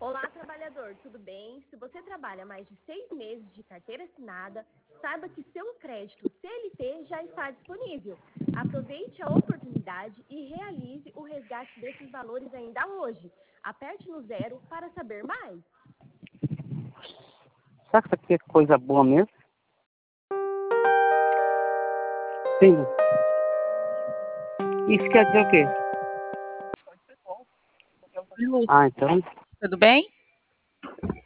Olá, trabalhador, tudo bem? Se você trabalha mais de 6 meses de carteira assinada, saiba que seu crédito CLT já está disponível. Aproveite a oportunidade e realize o resgate desses valores ainda hoje. Aperte no 0 para saber mais. Será que isso aqui é coisa boa mesmo? Sim. Isso quer dizer o quê? Lúcia, Ah, então. tudo bem?